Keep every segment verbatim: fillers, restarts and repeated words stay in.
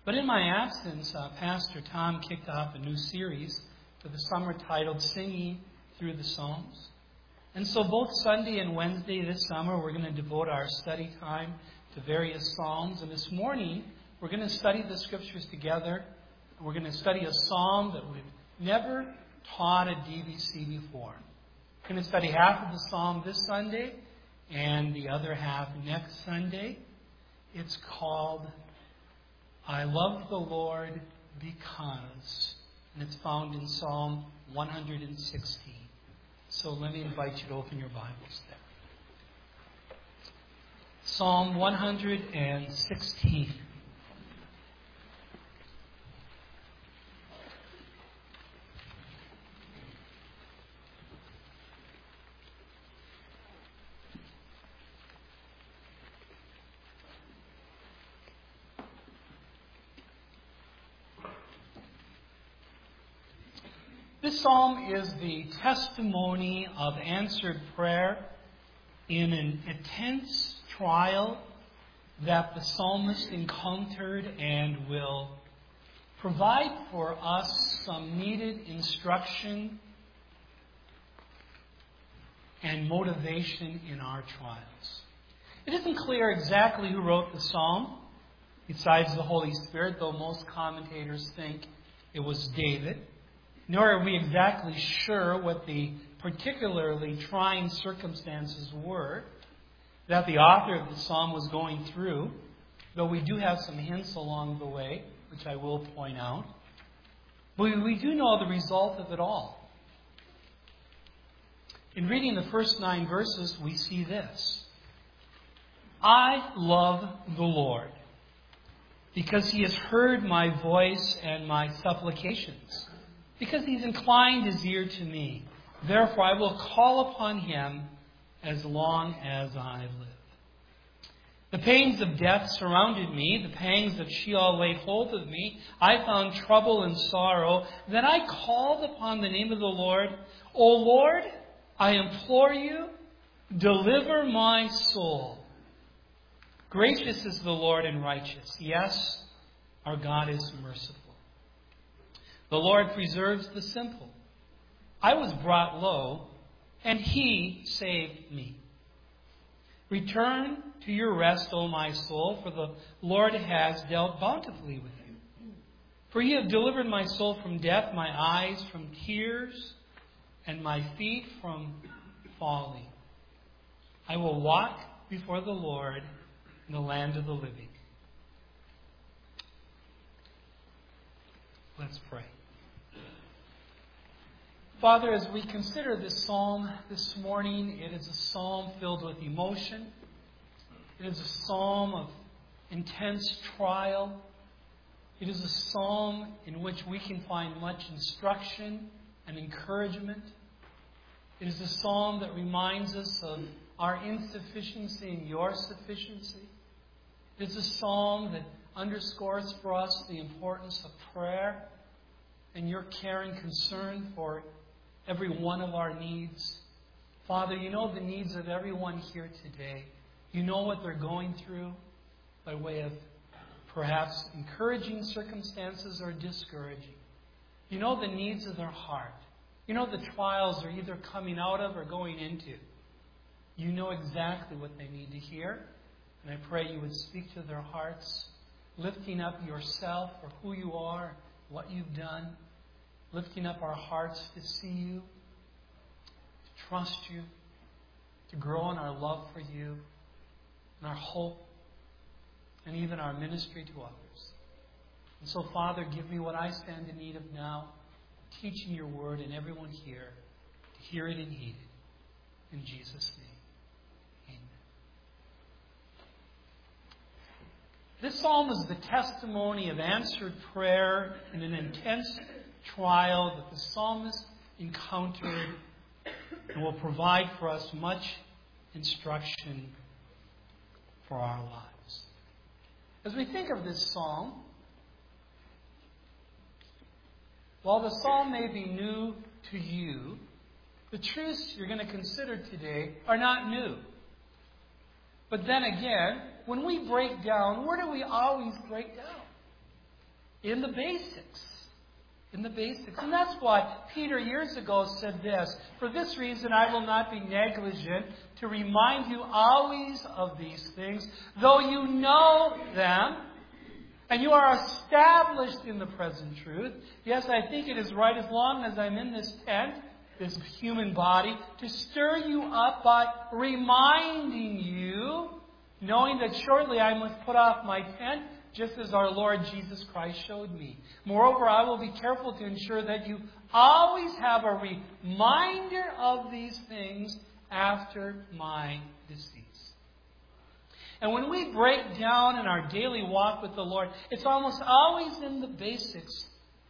But in my absence, uh, Pastor Tom kicked off a new series for the summer titled Singing Through the Psalms. And so both Sunday and Wednesday this summer, we're going to devote our study time to various psalms. And this morning, we're going to study the scriptures together. We're going to study a psalm that we've never taught at D B C before. We're going to study half of the psalm this Sunday and the other half next Sunday. It's called I Love the Lord Because, and it's found in Psalm one hundred sixteen. So let me invite you to open your Bibles there. Psalm one hundred sixteen. This psalm is the testimony of answered prayer in an intense trial that the psalmist encountered and will provide for us some needed instruction and motivation in our trials. It isn't clear exactly who wrote the psalm, besides the Holy Spirit, though most commentators think it was David. Nor are we exactly sure what the particularly trying circumstances were that the author of the psalm was going through, though we do have some hints along the way, which I will point out. But we do know the result of it all. In reading the first nine verses, we see this. I love the Lord, because He has heard my voice and my supplications. Because He's inclined His ear to me. Therefore I will call upon Him as long as I live. The pains of death surrounded me. The pangs of Sheol laid hold of me. I found trouble and sorrow. Then I called upon the name of the Lord. O Lord, I implore you, deliver my soul. Gracious is the Lord and righteous. Yes, our God is merciful. The Lord preserves the simple. I was brought low, and He saved me. Return to your rest, O my soul, for the Lord has dealt bountifully with you. For you have delivered my soul from death, my eyes from tears, and my feet from falling. I will walk before the Lord in the land of the living. Let's pray. Father, as we consider this psalm this morning, it is a psalm filled with emotion. It is a psalm of intense trial. It is a psalm in which we can find much instruction and encouragement. It is a psalm that reminds us of our insufficiency and your sufficiency. It is a psalm that underscores for us the importance of prayer and your care and concern for every one of our needs. Father, you know the needs of everyone here today. You know what they're going through by way of perhaps encouraging circumstances or discouraging. You know the needs of their heart. You know the trials they're either coming out of or going into. You know exactly what they need to hear. And I pray you would speak to their hearts, lifting up yourself for who you are, what you've done. Lifting up our hearts to see you, to trust you, to grow in our love for you, and our hope, and even our ministry to others. And so, Father, give me what I stand in need of now, teaching your word and everyone here to hear it and heed it. In Jesus' name, amen. This psalm is the testimony of answered prayer in an intense trial that the psalmist encountered and will provide for us much instruction for our lives. As we think of this psalm, while the psalm may be new to you, the truths you're going to consider today are not new. But then again, when we break down, where do we always break down? in the basics. In the basics. And that's why Peter years ago said this, "For this reason I will not be negligent to remind you always of these things, though you know them, and you are established in the present truth. Yes, I think it is right, as long as I'm in this tent, this human body, to stir you up by reminding you, knowing that shortly I must put off my tent, just as our Lord Jesus Christ showed me. Moreover, I will be careful to ensure that you always have a reminder of these things after my decease." And when we break down in our daily walk with the Lord, it's almost always in the basics.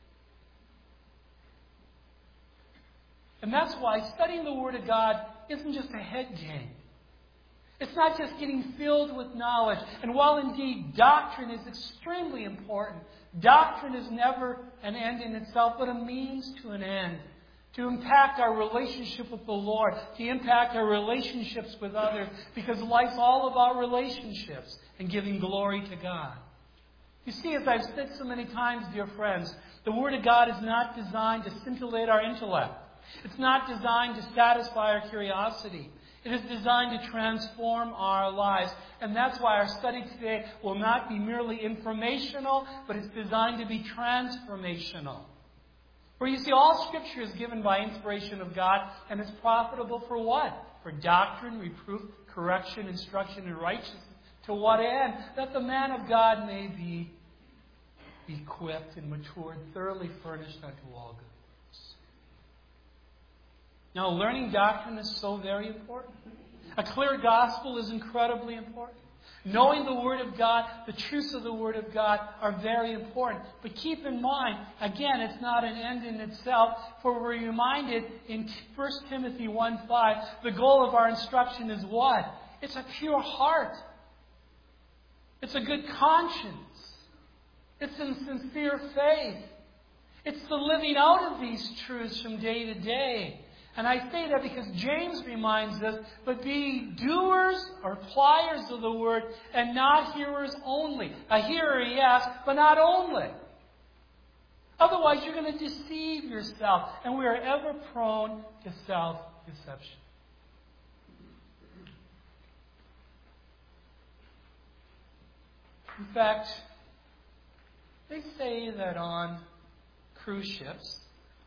And that's why studying the Word of God isn't just a head game. It's not just getting filled with knowledge. And while indeed doctrine is extremely important, doctrine is never an end in itself, but a means to an end. To impact our relationship with the Lord, to impact our relationships with others, because life's all about relationships and giving glory to God. You see, as I've said so many times, dear friends, the Word of God is not designed to scintillate our intellect. It's not designed to satisfy our curiosity. It is designed to transform our lives. And that's why our study today will not be merely informational, but it's designed to be transformational. For you see, all Scripture is given by inspiration of God, and it's profitable for what? For doctrine, reproof, correction, instruction, and righteousness. To what end? That the man of God may be equipped and matured, thoroughly furnished unto all good works. Now, learning doctrine is so very important. A clear gospel is incredibly important. Knowing the Word of God, the truths of the Word of God are very important. But keep in mind, again, it's not an end in itself, for we're reminded in First Timothy one five, the goal of our instruction is what? It's a pure heart. It's a good conscience. It's a sincere faith. It's the living out of these truths from day to day. And I say that because James reminds us, but be doers or pliers of the word and not hearers only. A hearer, yes, but not only. Otherwise, you're going to deceive yourself. And we are ever prone to self-deception. In fact, they say that on cruise ships,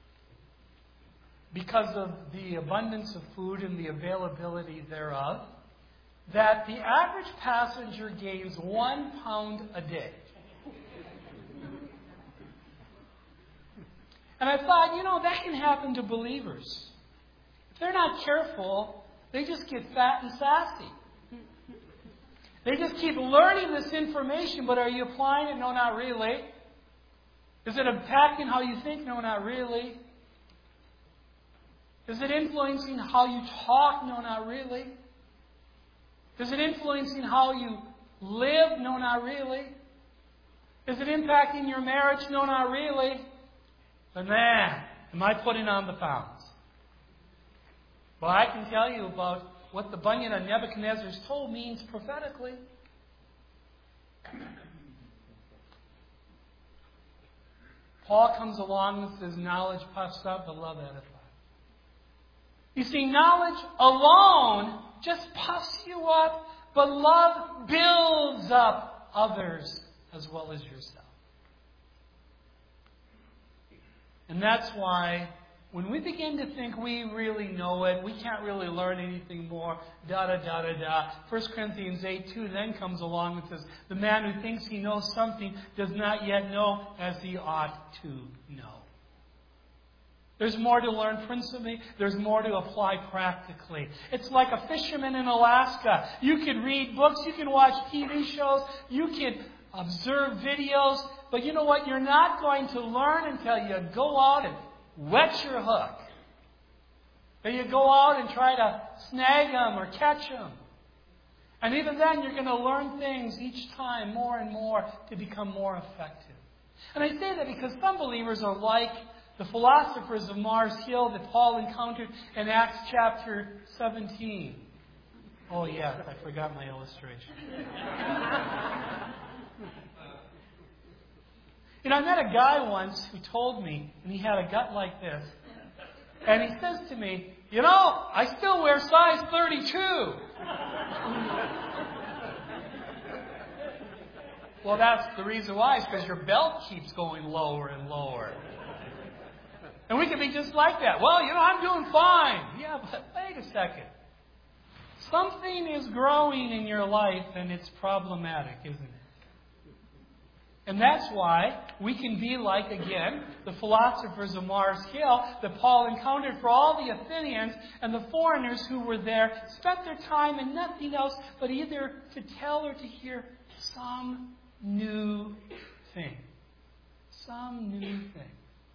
because of the abundance of food and the availability thereof, that the average passenger gains one pound a day. And I thought, you know, that can happen to believers. If they're not careful, they just get fat and sassy. They just keep learning this information, but are you applying it? No, not really. Is it impacting how you think? No, not really. Is it influencing how you talk? No, not really. Is it influencing how you live? No, not really. Is it impacting your marriage? No, not really. But man, am I putting on the pounds? Well, I can tell you about what the Bunyan on Nebuchadnezzar's toe means prophetically. Paul comes along and says, knowledge puffs up, but love edifies. You see, knowledge alone just puffs you up, but love builds up others as well as yourself. And that's why when we begin to think we really know it, we can't really learn anything more, da da da da da. First Corinthians eight two then comes along and says, the man who thinks he knows something does not yet know as he ought to know. There's more to learn principally. There's more to apply practically. It's like a fisherman in Alaska. You can read books. You can watch T V shows. You can observe videos. But you know what? You're not going to learn until you go out and wet your hook. Or you go out and try to snag them or catch them. And even then, you're going to learn things each time more and more to become more effective. And I say that because some believers are like the philosophers of Mars Hill that Paul encountered in Acts chapter seventeen. Oh, yes, I forgot my illustration. You know, I met a guy once who told me, and he had a gut like this. And he says to me, you know, I still wear size thirty-two. Well, that's the reason why. It's because your belt keeps going lower and lower. And we can be just like that. Well, you know, I'm doing fine. Yeah, but wait a second. Something is growing in your life, and it's problematic, isn't it? And that's why we can be like, again, the philosophers of Mars Hill that Paul encountered for all the Athenians and the foreigners who were there, spent their time in nothing else but either to tell or to hear some new thing. Some new thing.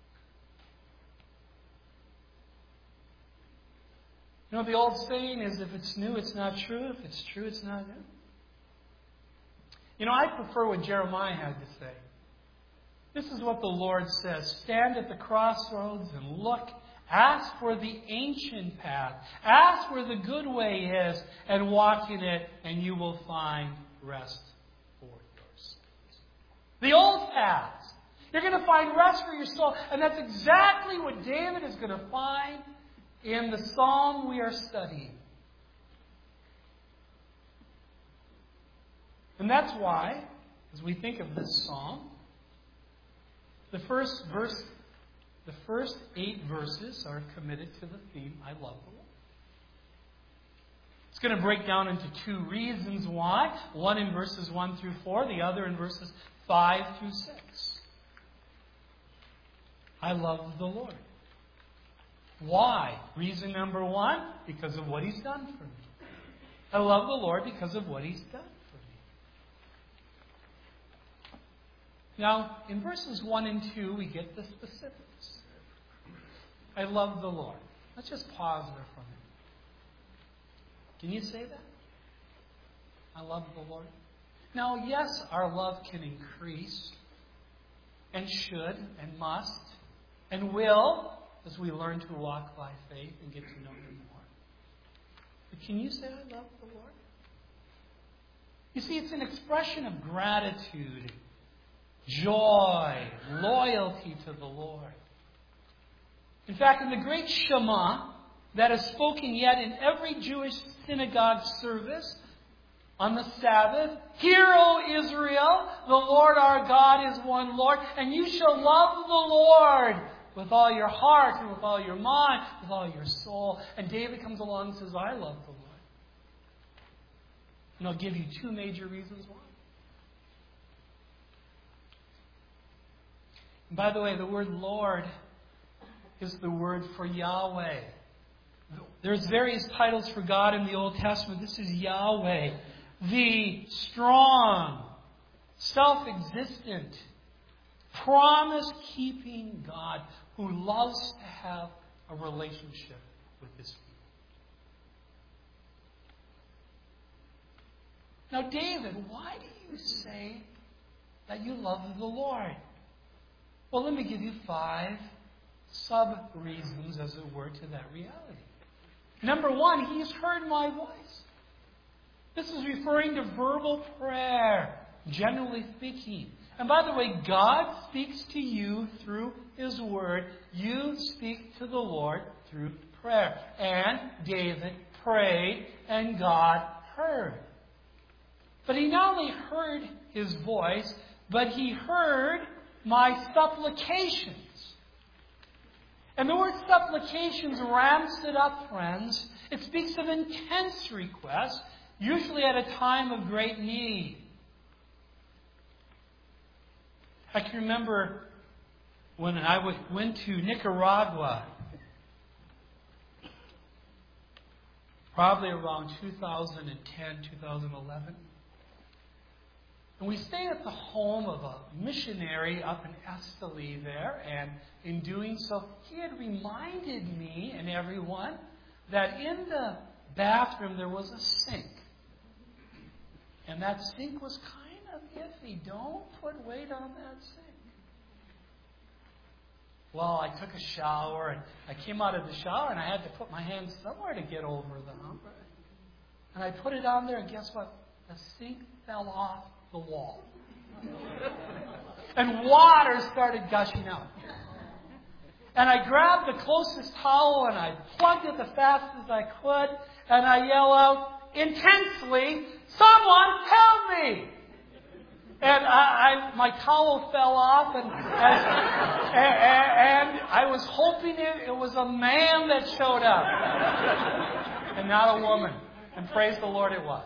You know, the old saying is, if it's new, it's not true. If it's true, it's not new. You know, I prefer what Jeremiah had to say. This is what the Lord says. Stand at the crossroads and look. Ask for the ancient path. Ask where the good way is and walk in it, and you will find rest for your souls. The old paths. You're going to find rest for your soul. And that's exactly what David is going to find in the psalm we are studying. And that's why, as we think of this psalm, the first verse, the first eight verses are committed to the theme, I love the Lord. It's going to break down into two reasons why. One in verses one through four, the other in verses five through six. I love the Lord. Why? Reason number one, because of what He's done for me. I love the Lord because of what He's done. Now, in verses one and two, we get the specifics. I love the Lord. Let's just pause there for a minute. Can you say that? I love the Lord. Now, yes, our love can increase, and should, and must, and will, as we learn to walk by faith and get to know Him more. But can you say, I love the Lord? You see, it's an expression of gratitude, joy, loyalty to the Lord. In fact, in the great Shema that is spoken yet in every Jewish synagogue service on the Sabbath, hear, O Israel, the Lord our God is one Lord, and you shall love the Lord with all your heart and with all your mind, with all your soul. And David comes along and says, I love the Lord. And I'll give you two major reasons why. By the way, the word Lord is the word for Yahweh. There's various titles for God in the Old Testament. This is Yahweh, the strong, self-existent, promise-keeping God who loves to have a relationship with His people. Now, David, why do you say that you love the Lord? Well, let me give you five sub-reasons, as it were, to that reality. Number one, He has heard my voice. This is referring to verbal prayer, generally speaking. And by the way, God speaks to you through His Word. You speak to the Lord through prayer. And David prayed, and God heard. But He not only heard His voice, but He heard my supplications. And the word supplications ramps it up, friends. It speaks of intense requests, usually at a time of great need. I can remember when I went to Nicaragua, probably around two thousand ten, two thousand eleven. And we stayed at the home of a missionary up in Esteli there, and in doing so, he had reminded me and everyone that in the bathroom there was a sink. And that sink was kind of iffy. Don't put weight on that sink. Well, I took a shower, and I came out of the shower, and I had to put my hand somewhere to get over the hump. And I put it on there, and guess what? The sink fell off the wall. And water started gushing out. And I grabbed the closest towel and I plugged it as fast as I could. And I yell out intensely, "Someone help me!" And I, I, my towel fell off, and, and, and I was hoping it, it was a man that showed up, and not a woman. And praise the Lord, it was.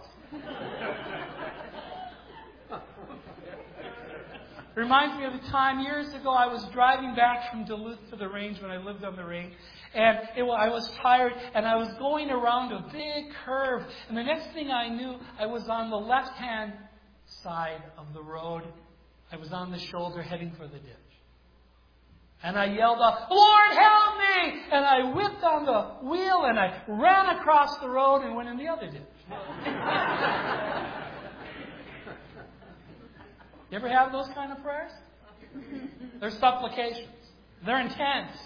It reminds me of the time years ago I was driving back from Duluth to the range when I lived on the range. And it, I was tired, and I was going around a big curve. And the next thing I knew, I was on the left-hand side of the road. I was on the shoulder heading for the ditch. And I yelled out, "Lord, help me!" And I whipped on the wheel and I ran across the road and went in the other ditch. You ever have those kind of prayers? They're supplications. They're intense.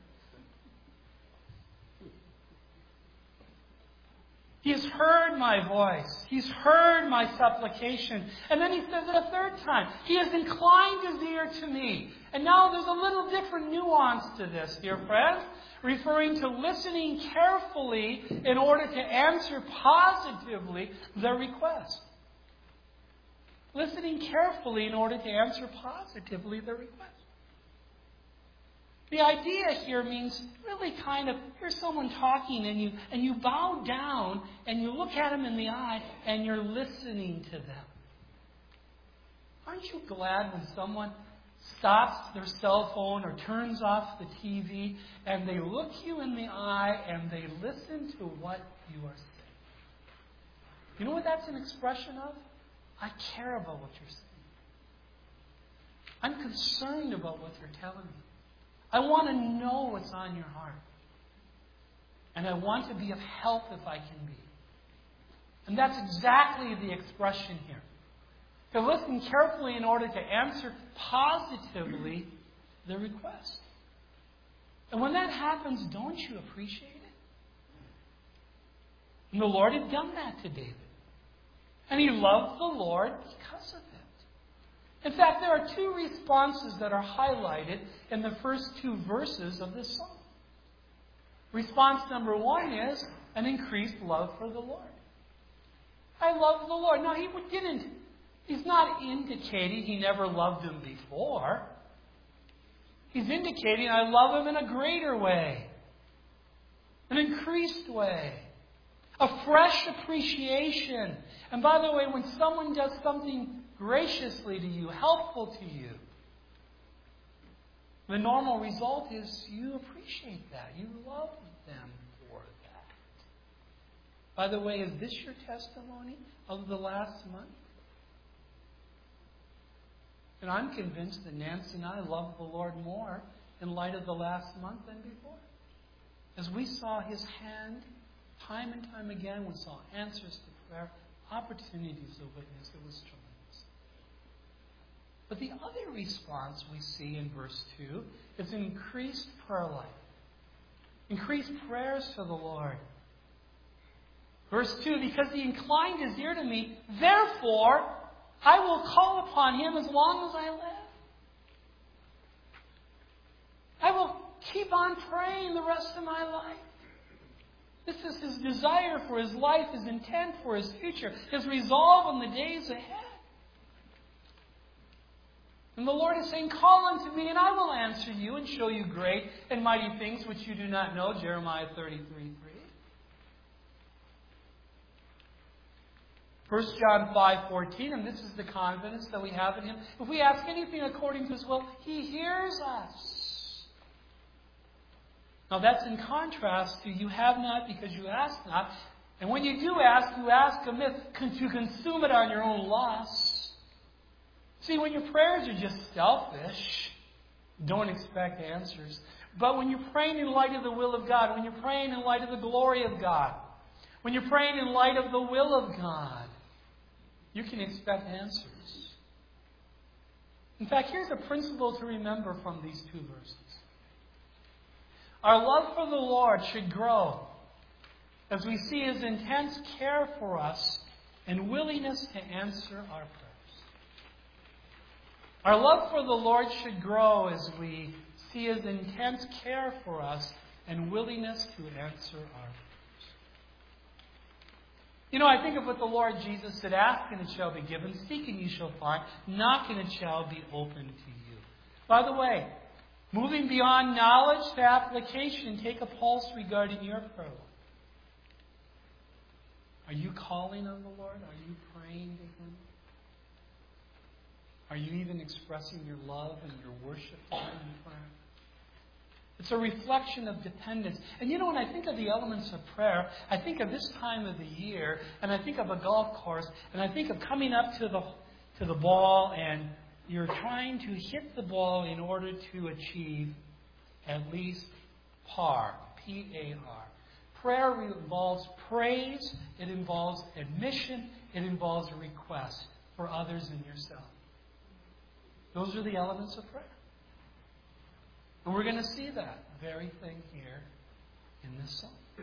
He has heard my voice. He's heard my supplication. And then he says it a third time. He has inclined his ear to me. And now there's a little different nuance to this, dear friends, referring to listening carefully in order to answer positively the request. Listening carefully in order to answer positively the request. The idea here means really kind of, here's someone talking and you and you bow down and you look at them in the eye and you're listening to them. Aren't you glad when someone stops their cell phone or turns off the T V and they look you in the eye and they listen to what you are saying? You know what that's an expression of? I care about what you're saying. I'm concerned about what you're telling me. I want to know what's on your heart. And I want to be of help if I can be. And that's exactly the expression here. To listen carefully in order to answer positively the request. And when that happens, don't you appreciate it? And the Lord had done that to David. And he loved the Lord because of it. In fact, there are two responses that are highlighted in the first two verses of this psalm. Response number one is an increased love for the Lord. I love the Lord. Now, he didn't, he's not indicating he never loved him before. He's indicating I love him in a greater way, an increased way, a fresh appreciation. And by the way, when someone does something graciously to you, helpful to you, the normal result is you appreciate that. You love them for that. By the way, is this your testimony of the last month? And I'm convinced that Nancy and I love the Lord more in light of the last month than before. As we saw His hand time and time again, we saw answers to prayer, opportunities to witness. It was tremendous. But the other response we see in verse two is an increased prayer life. Increased prayers to the Lord. Verse two, because He inclined His ear to me, therefore I will call upon Him as long as I live. I will keep on praying the rest of my life. This is His desire for His life, His intent for His future, His resolve in the days ahead. And the Lord is saying, call unto me and I will answer you and show you great and mighty things which you do not know. Jeremiah thirty-three three. First John five fourteen, and this is the confidence that we have in Him. If we ask anything according to His will, He hears us. Now that's in contrast to you have not because you ask not. And when you do ask, you ask amiss to consume it on your own loss. See, when your prayers are just selfish, don't expect answers. But when you're praying in light of the will of God, when you're praying in light of the glory of God, when you're praying in light of the will of God, you can expect answers. In fact, here's a principle to remember from these two verses. Our love for the Lord should grow as we see His intense care for us and willingness to answer our prayers. Our love for the Lord should grow as we see His intense care for us and willingness to answer our prayers. You know, I think of what the Lord Jesus said, ask and it shall be given, seek and you shall find, knock and it shall be opened to you. By the way, moving beyond knowledge to application, take a pulse regarding your prayer life. Are you calling on the Lord? Are you praying to Him? Are you even expressing your love and your worship to Him in prayer? It's a reflection of dependence. And you know, when I think of the elements of prayer, I think of this time of the year, and I think of a golf course, and I think of coming up to the to the ball, and you're trying to hit the ball in order to achieve at least par, P A R. Prayer involves praise, it involves admission, it involves a request for others and yourself. Those are the elements of prayer. And we're going to see that very thing here in this psalm.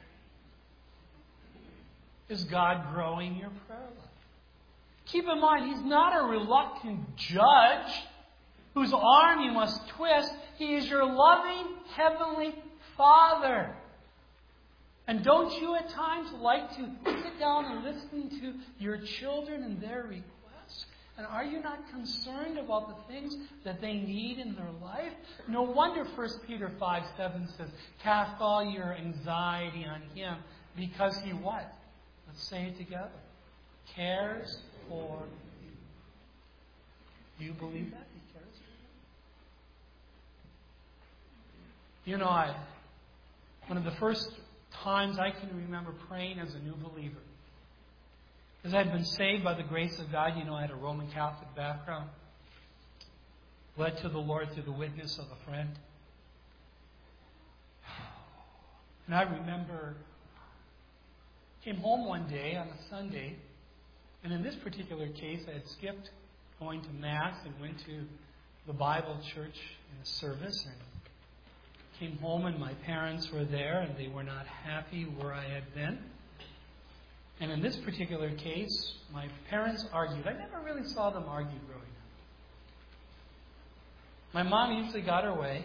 Is God growing your prayer life? Keep in mind, He's not a reluctant judge whose arm you must twist. He is your loving Heavenly Father. And don't you at times like to sit down and listen to your children and their requests? And are you not concerned about the things that they need in their life? No wonder First Peter five seven says, cast all your anxiety on Him because He what? Let's say it together. Cares for you. Do you believe that? He cares for you. You know, I one of the first times I can remember praying as a new believer. As I had been saved by the grace of God, you know, I had a Roman Catholic background. Led to the Lord through the witness of a friend. And I remember, came home one day on a Sunday, and in this particular case, I had skipped going to Mass and went to the Bible church in a service, and came home and my parents were there and they were not happy where I had been. And in this particular case, my parents argued. I never really saw them argue growing up. My mom usually got her way.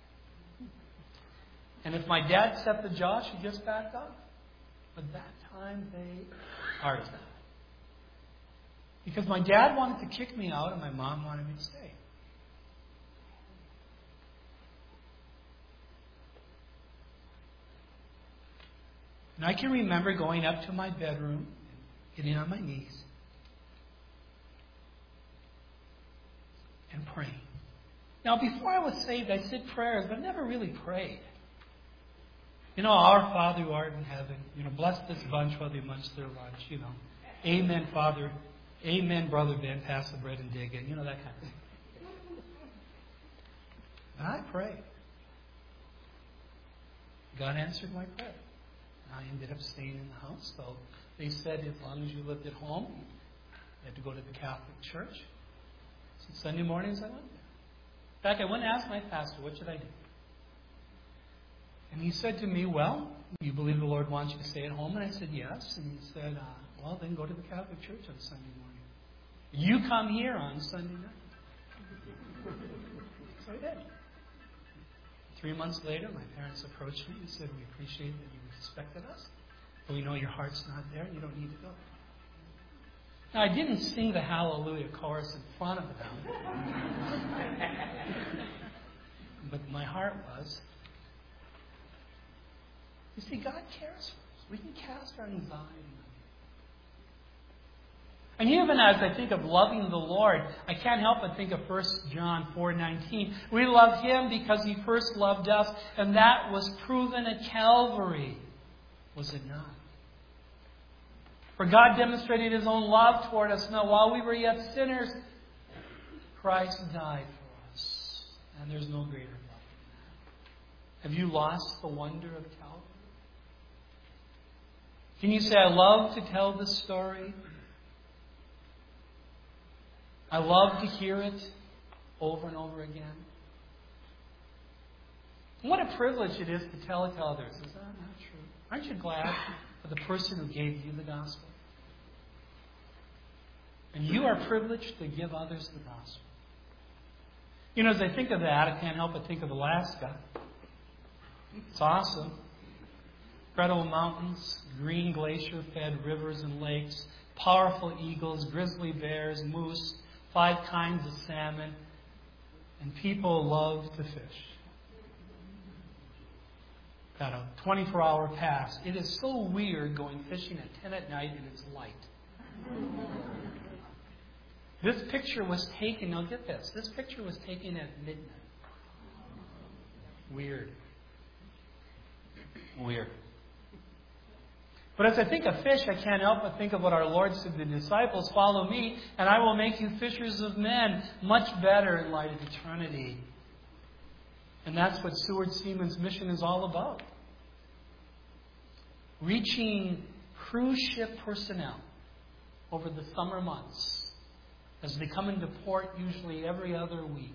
And if my dad set the jaw, she just backed up. But that time they argued. Because my dad wanted to kick me out and my mom wanted me to stay. And I can remember going up to my bedroom, getting on my knees, and praying. Now, before I was saved, I said prayers, but I never really prayed. You know, our Father who art in heaven, you know, bless this bunch while they munch their lunch, you know. Amen, Father. Amen, Brother Ben, pass the bread and dig it. You know, that kind of thing. And I prayed. God answered my prayer. I ended up staying in the house. So they said as long as you lived at home, you had to go to the Catholic Church. So Sunday mornings I went there. In fact, I went and asked my pastor, what should I do? And he said to me, well, you believe the Lord wants you to stay at home? And I said, yes. And he said, uh, well, then go to the Catholic Church on Sunday morning. You come here on Sunday night. So I did. Three months later, my parents approached me and said, we appreciate that you respected us, but we know your heart's not there and you don't need to go. Now, I didn't sing the Hallelujah chorus in front of them, but my heart was. You see, God cares for us. We can cast our anxiety on Him. And even as I think of loving the Lord, I can't help but think of First John four nineteen. We love Him because He first loved us, and that was proven at Calvary. Was it not? For God demonstrated His own love toward us. Now, while we were yet sinners, Christ died for us. And there's no greater love than that. Have you lost the wonder of Calvary? Can you say, I love to tell this story? I love to hear it over and over again. What a privilege it is to tell it to others. Is that not true? Aren't you glad for the person who gave you the gospel? And you are privileged to give others the gospel. You know, as I think of that, I can't help but think of Alaska. It's awesome. Incredible mountains, green glacier-fed rivers and lakes, powerful eagles, grizzly bears, moose, five kinds of salmon, and people love to fish. Got a twenty-four hour pass. It is so weird going fishing at ten at night and it's light. This picture was taken, now get this, this picture was taken at midnight. Weird. Weird. But as I think of fish, I can't help but think of what our Lord said to the disciples, follow me, and I will make you fishers of men, much better in light of eternity. And that's what Seward Seaman's mission is all about. Reaching cruise ship personnel over the summer months as they come into port usually every other week.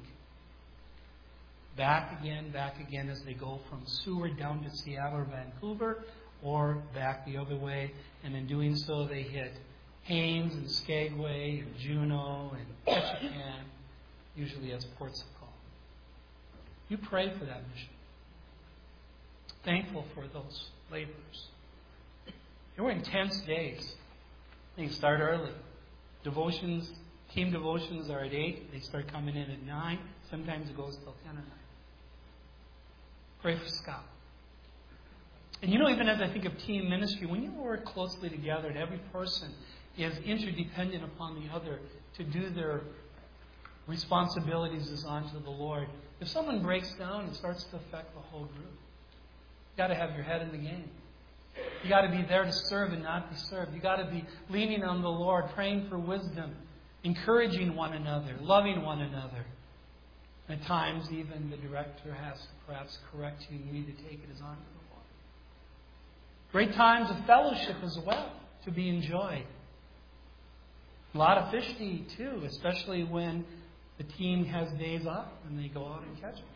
Back again, back again as they go from Seward down to Seattle or Vancouver, or back the other way. And in doing so, they hit Haines and Skagway and Juneau and Ketchikan, usually as ports of call. You pray for that mission. Thankful for those laborers. They were intense days. They start early. Devotions, team devotions are at eight. They start coming in at nine. Sometimes it goes till ten at night. Pray for Scott. And you know, even as I think of team ministry, when you work closely together and every person is interdependent upon the other to do their responsibilities as unto the Lord, if someone breaks down, it starts to affect the whole group. You've got to have your head in the game. You've got to be there to serve and not be served. You've got to be leaning on the Lord, praying for wisdom, encouraging one another, loving one another. At times, even the director has to perhaps correct you. You need to take it as unto the Lord. Great times of fellowship as well to be enjoyed. A lot of fish to eat too, especially when the team has days off and they go out and catch them.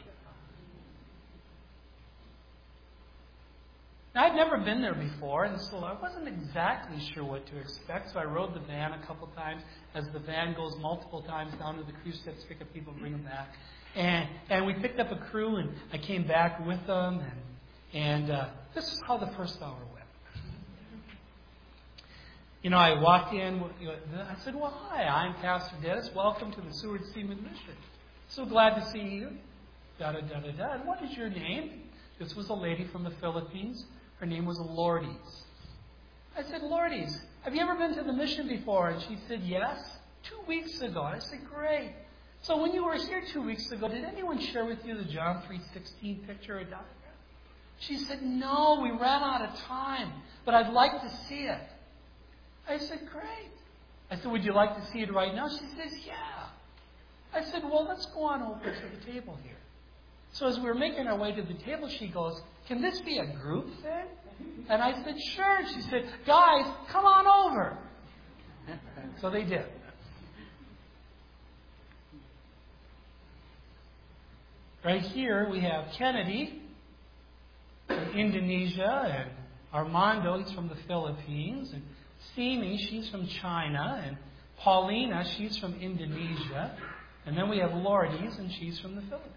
Now, I'd never been there before, and so I wasn't exactly sure what to expect. So I rode the van a couple times as the van goes multiple times down to the cruise ships, pick up people and bring them back. And and we picked up a crew, and I came back with them, and and uh, this is how the first hour went. You know, I walked in. I said, "Well, hi, I'm Pastor Dennis. Welcome to the Seward Seaman Mission. So glad to see you." Da da da da da. And what is your name? This was a lady from the Philippines. Her name was Lourdes. I said, "Lourdes, have you ever been to the mission before?" And she said, "Yes, two weeks ago." I said, "Great. So when you were here two weeks ago, did anyone share with you the John three sixteen picture or diagram?" She said, "No, we ran out of time, but I'd like to see it." I said, "Great." I said, "Would you like to see it right now?" She says, "Yeah." I said, "Well, let's go on over to the table here." So as we were making our way to the table, she goes, "Can this be a group thing?" And I said, "Sure." She said, "Guys, come on over." So they did. Right here we have Kennedy from Indonesia, and Armando, he's from the Philippines, and Simi, she's from China, and Paulina, she's from Indonesia, and then we have Lourdes, and she's from the Philippines.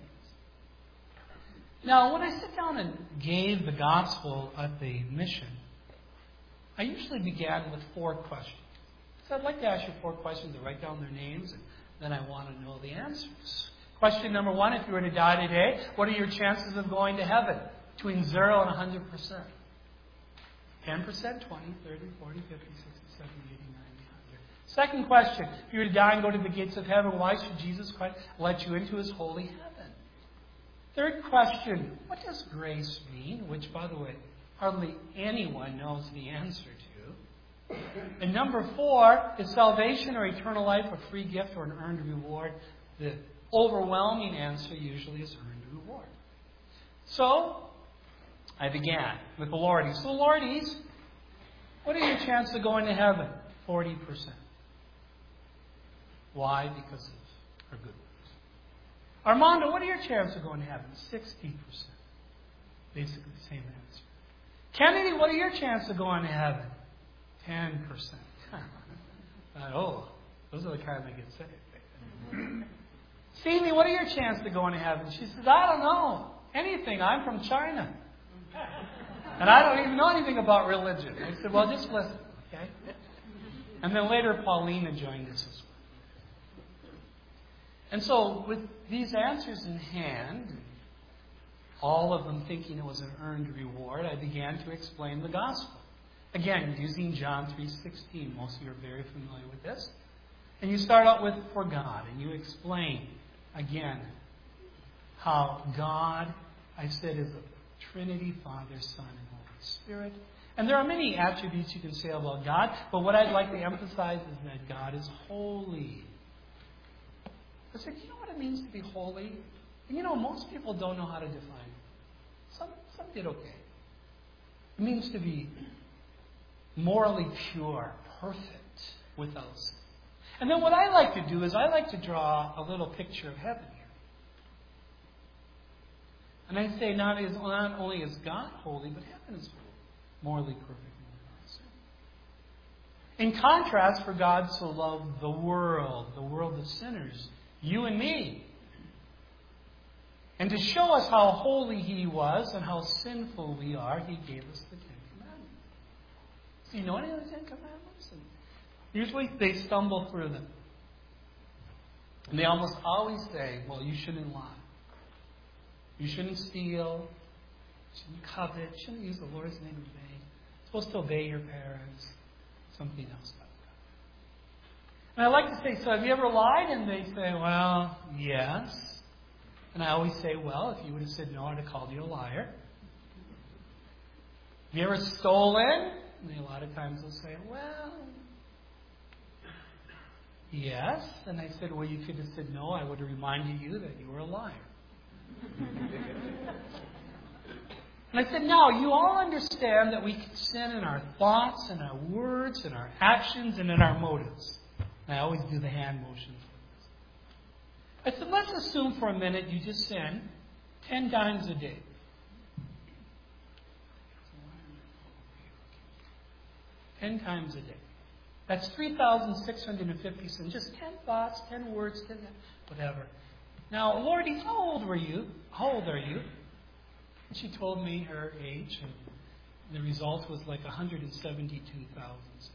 Now, when I sit down and gave the gospel at the mission, I usually began with four questions. So I'd like to ask you four questions to write down their names, and then I want to know the answers. Question number one, if you were to die today, what are your chances of going to heaven? Between zero and one hundred percent. ten percent, twenty, thirty, forty, fifty, sixty, seventy, eighty, ninety, one hundred. Second question, if you were to die and go to the gates of heaven, why should Jesus Christ let you into His holy heaven? Third question, what does grace mean? Which, by the way, hardly anyone knows the answer to. And number four, is salvation or eternal life a free gift or an earned reward? The overwhelming answer usually is earned reward. So, I began with the Lourdes. So, Lourdes, what are your chances of going to heaven? forty percent. Why? Because of her good works. Armando, what are your chances of going to heaven? sixty percent. Basically the same answer. Kennedy, what are your chances of going to heaven? ten percent. Oh, those are the kind that get saved. Stevie, what are your chances of going to heaven? She says, I don't know. Anything. I'm from China. And I don't even know anything about religion. I said, well, just listen, okay? And then later, Paulina joined us as well. And so, with these answers in hand, all of them thinking it was an earned reward, I began to explain the gospel. Again, using John three sixteen. Most of you are very familiar with this. And you start out with for God, and you explain, again, how God, I said, is a Trinity, Father, Son, and Holy Spirit. And there are many attributes you can say about God, but what I'd like to emphasize is that God is holy. I said, you know what it means to be holy? And you know, most people don't know how to define it. Some, some did okay. It means to be morally pure, perfect, without sin. And then what I like to do is I like to draw a little picture of heaven here. And I say not, is, not only is God holy, but heaven is holy, morally perfect and without sin. In contrast, for God so loved the world, the world of sinners, you and me. And to show us how holy He was and how sinful we are, He gave us the Ten Commandments. Do you know any of the Ten Commandments? And usually they stumble through them. And they almost always say, well, you shouldn't lie. You shouldn't steal. You shouldn't covet. You shouldn't use the Lord's name in vain. You're supposed to obey your parents. Something else about God. And I like to say, so have you ever lied? And they say, well, yes. And I always say, well, if you would have said no, I'd have called you a liar. Have you ever stolen? And a lot of times they'll say, well, yes. And I said, well, you could have said no, I would have reminded you that you were a liar. And I said, no, you all understand that we can sin in our thoughts, in our words, in our actions, and in our motives. And I always do the hand motion. I said, let's assume for a minute you just sin ten times a day. Ten times a day. That's three thousand six hundred fifty sins. Just ten thoughts, ten words, ten whatever. Now, Lordy, how old were you? How old are you? And she told me her age, and the result was like one hundred seventy-two thousand.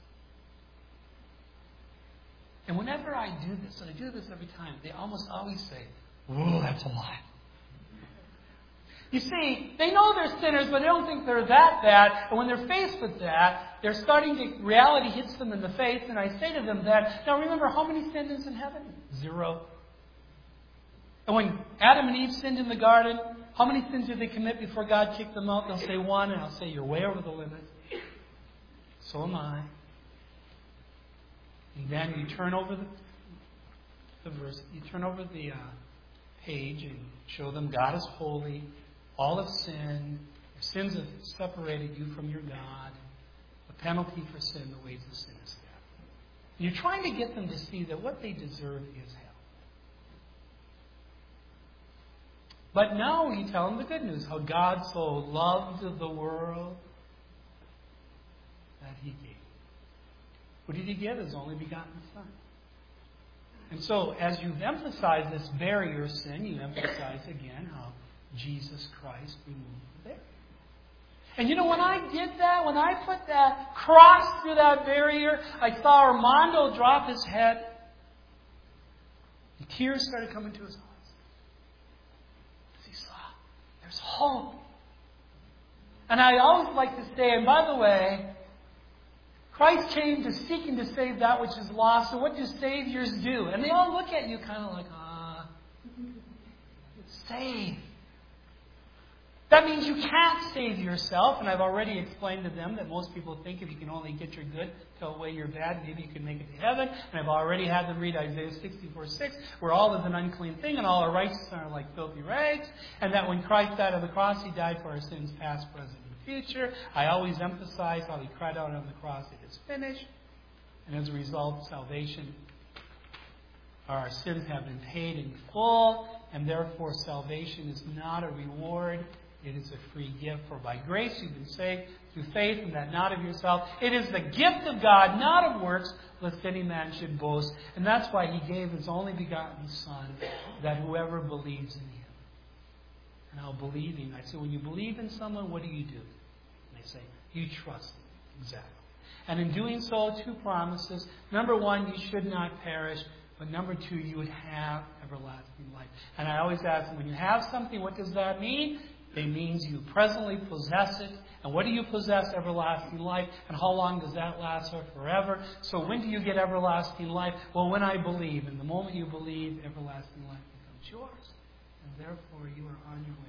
And whenever I do this, and I do this every time, they almost always say, "Whoa, that's a lot." You see, they know they're sinners, but they don't think they're that bad. And when they're faced with that, they're starting to, reality hits them in the face, and I say to them that, now remember, how many sinned in heaven? Zero. And when Adam and Eve sinned in the garden, how many sins did they commit before God kicked them out? They'll say one, and I'll say, you're way over the limit. So am I. And then you turn over the, the verse, you turn over the uh, page and show them God is holy, all have sinned, your sins have separated you from your God. The penalty for sin, the wages of sin is death. And you're trying to get them to see that what they deserve is hell. But now you tell them the good news, how God so loved the world that He gave. What did He give? His only begotten Son. And so, as you've emphasized this barrier of sin, you emphasize again how Jesus Christ removed the barrier. And you know, when I did that, when I put that cross through that barrier, I saw Armando drop his head. And tears started coming to his eyes. As he saw, there's hope. And I always like to say, and by the way, Christ came to seek and to save that which is lost. So what do saviors do? And they all look at you kind of like, ah, save. That means you can't save yourself. And I've already explained to them that most people think if you can only get your good, tell away your bad, maybe you can make it to heaven. And I've already had them read Isaiah sixty-four six, where all is an unclean thing and all our righteousness are like filthy rags. And that when Christ died on the cross, He died for our sins past, present, future. I always emphasize how He cried out on the cross, it is finished. And as a result, salvation, our sins have been paid in full, and therefore salvation is not a reward, It is a free gift, for by grace you've been saved through faith, and that not of yourself. It is the gift of God, not of works, lest any man should boast. And that's why He gave His only begotten Son, that whoever believes in Him. And I'll believe Him. I say, when you believe in someone, what do you do? And they say, you trust them. Exactly. And in doing so, two promises. Number one, you should not perish. But number two, you would have everlasting life. And I always ask them, when you have something, what does that mean? It means you presently possess it. And what do you possess? Everlasting life. And how long does that last? Or forever. So when do you get everlasting life? Well, when I believe. And the moment you believe, everlasting life becomes yours. And therefore, you are on your way.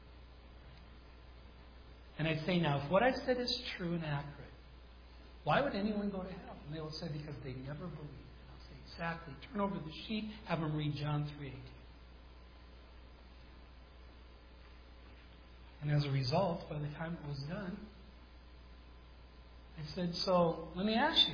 And I say now, if what I said is true and accurate, why would anyone go to hell? And they will say, because they never believed. And I'll say, exactly. Turn over the sheet, have them read John three eighteen. And as a result, by the time it was done, I said, so let me ask you.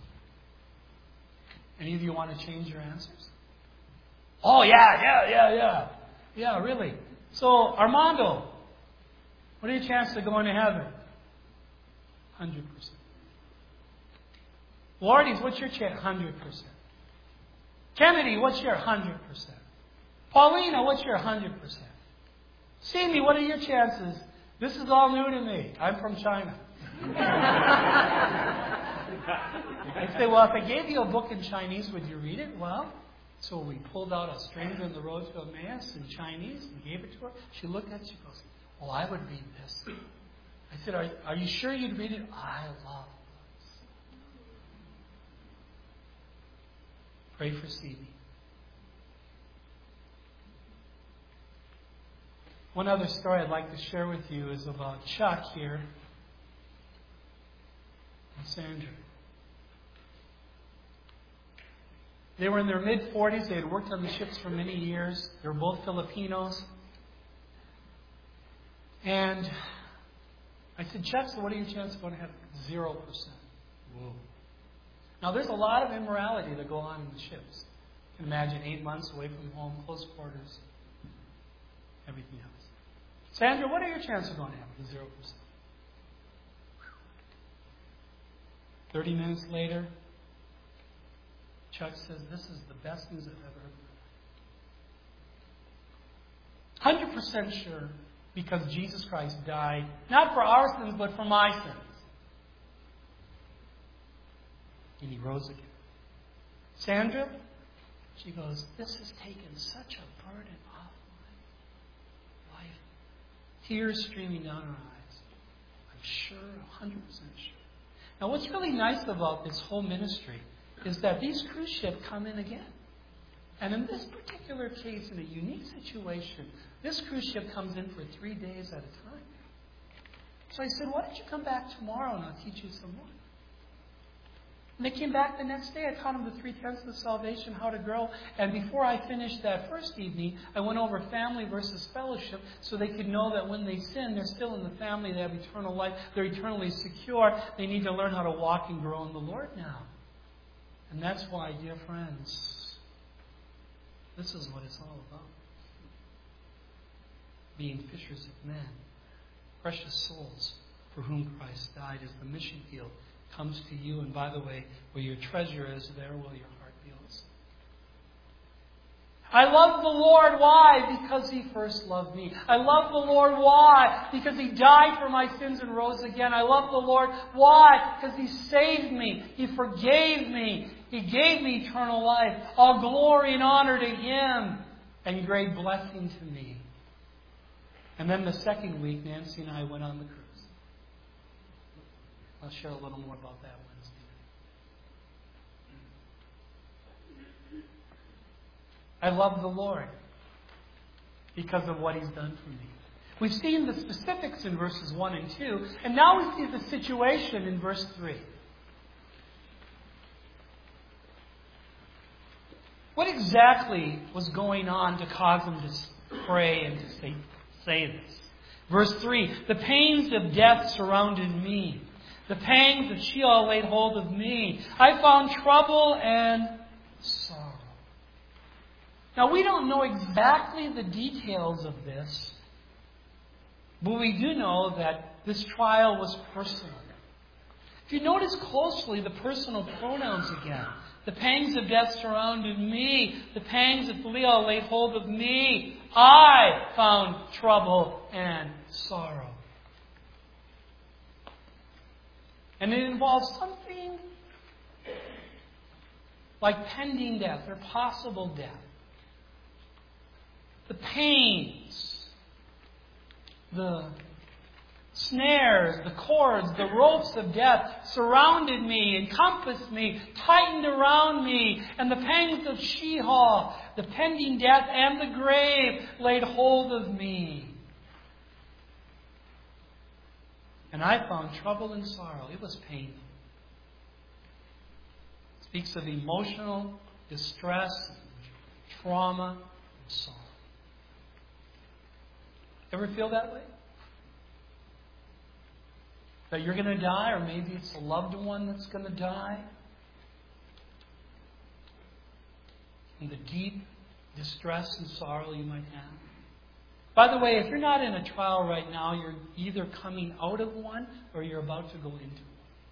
Any of you want to change your answers? Oh, yeah, yeah, yeah, yeah. Yeah, really. So, Armando, what are your chances of going to heaven? one hundred percent. Lourdes, what's your chance? one hundred percent. Kennedy, what's your one hundred percent? Paulina, what's your one hundred percent? Cindy, what are your chances? This is all new to me. I'm from China. I say, well, if I gave you a book in Chinese, would you read it? Well, so we pulled out A Stranger on the Road to Emmaus in Chinese and gave it to her. She looked at it, she goes, well, I would read this. I said, are, are you sure you'd read it? I love books. Pray for Stevie. One other story I'd like to share with you is about Chuck here and Sandra. They were in their mid-forties. They had worked on the ships for many years. They were both Filipinos. And I said, Chuck, so what are your chances of going to heaven? Zero percent. Whoa. Now, there's a lot of immorality that go on in the ships. You can imagine eight months away from home, close quarters, everything else. Sandra, what are your chances of going to heaven? Zero percent. Thirty minutes later, Chuck says, this is the best news I've ever heard. one hundred percent sure, because Jesus Christ died, not for our sins, but for my sins. And He rose again. Sandra, she goes, this has taken such a burden off my life. Tears streaming down her eyes. I'm sure, one hundred percent sure. Now, what's really nice about this whole ministry is that these cruise ships come in again. And in this particular case, in a unique situation, this cruise ship comes in for three days at a time. So I said, why don't you come back tomorrow and I'll teach you some more? And they came back the next day. I taught them the three tenths of salvation, how to grow. And before I finished that first evening, I went over family versus fellowship so they could know that when they sin, they're still in the family. They have eternal life. They're eternally secure. They need to learn how to walk and grow in the Lord now. And that's why, dear friends, this is what it's all about. Being fishers of men. Precious souls for whom Christ died is the mission field. Comes to you, and by the way, where your treasure is, there will your heart be also. I love the Lord. Why? Because He first loved me. I love the Lord. Why? Because He died for my sins and rose again. I love the Lord. Why? Because He saved me. He forgave me. He gave me eternal life. All glory and honor to Him, and great blessing to me. And then the second week, Nancy and I went on the cruise. I'll share a little more about that Wednesday. I love the Lord because of what He's done for me. We've seen the specifics in verses one and two, and now we see the situation in verse three. What exactly was going on to cause them to pray and to say, say this? Verse three, the pains of death surrounded me. The pangs of Sheol laid hold of me. I found trouble and sorrow. Now, we don't know exactly the details of this, But we do know that this trial was personal. If you notice closely the personal pronouns again, the pangs of death surrounded me. The pangs of Belial laid hold of me. I found trouble and sorrow. And it involves something like pending death or possible death. The pains, the snares, the cords, the ropes of death surrounded me, encompassed me, tightened around me, and the pangs of Sheol, the pending death and the grave laid hold of me. And I found trouble and sorrow. It was painful. It speaks of emotional distress, trauma, and sorrow. Ever feel that way? That you're going to die, or maybe it's a loved one that's going to die? And the deep distress and sorrow you might have. By the way, if you're not in a trial right now, you're either coming out of one or you're about to go into one.